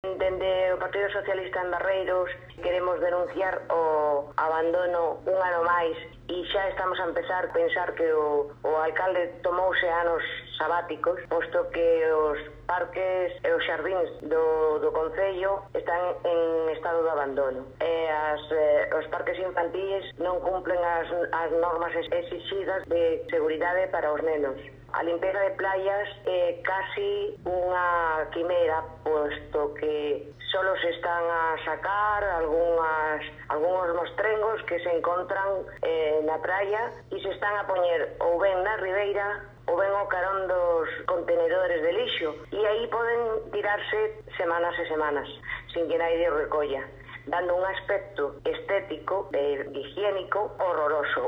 Dende o Partido Socialista en Barreiros queremos denunciar o abandono un ano máis e xa estamos a empezar a pensar que o alcalde tomouse anos sabáticos, posto que os parques e os xardíns do concello están en estado de abandono. Os parques infantís non cumplen as normas exixidas de seguridade para os nenos. A limpeza de playas é casi unha quimera, posto que solo se están a sacar algúns mostrengos que se encontran na praia e se están a poñer ou ben na ribeira ou ben ao carón dos contenedores de lixo, e aí poden tirarse semanas e semanas sin que nadie recolla, dando un aspecto estético e higiénico horroroso.